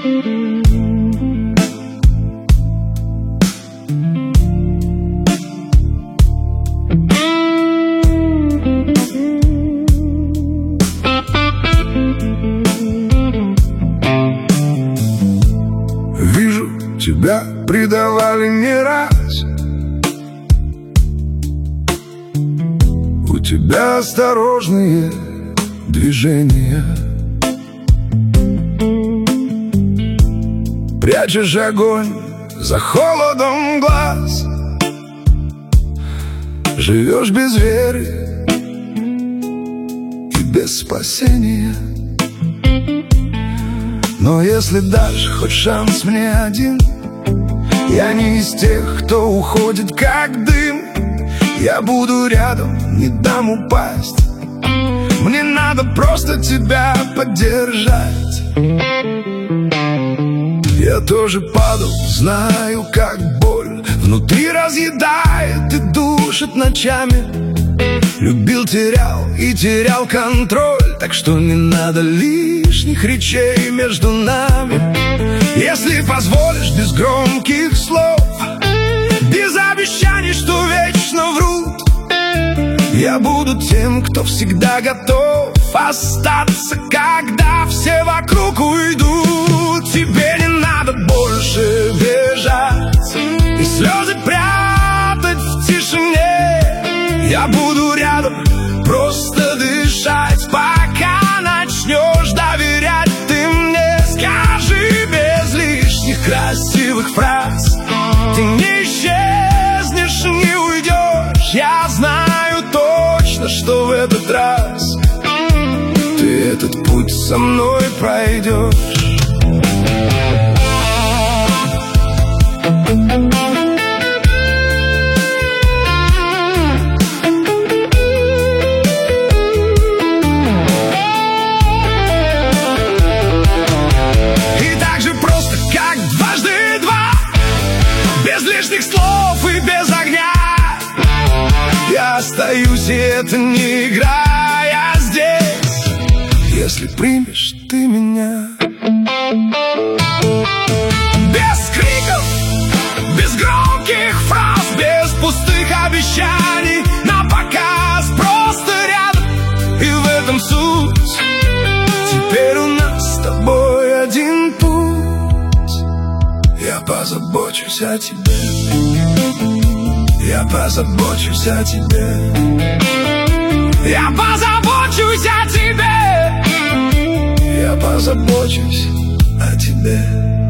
Вижу, тебя предавали не раз. У тебя осторожные движения. Прячешь огонь за холодом глаз. Живешь без веры и без спасения. Но если дашь хоть шанс мне один, я не из тех, кто уходит как дым. Я буду рядом, не дам упасть. Мне надо просто тебя поддержать. Я тоже падал, знаю, как боль внутри разъедает и душит ночами. Любил, терял и терял контроль, так что не надо лишних речей между нами. Если позволишь, без громких слов, без обещаний, что вечно врут, я буду тем, кто всегда готов остаться, когда все вокруг уйдут. Тебе не надо больше бежать и слезы прятать в тишине. Я буду рядом, просто дышать, пока начнешь доверять ты мне. Скажи без лишних красивых фраз, ты не исчезнешь, не уйдешь. Я знаю точно, что в этот раз ты этот путь со мной пройдешь. Слов и без огня я остаюсь, и это не игра. Я здесь, если примешь ты меня. Без криков, без громких фраз, без пустых обещаний на показ, просто рядом, и в этом суть. Теперь у нас с тобой один путь. Я позабочусь о тебе. Я позабочусь о тебе. Я позабочусь о тебе. Я позабочусь о тебе.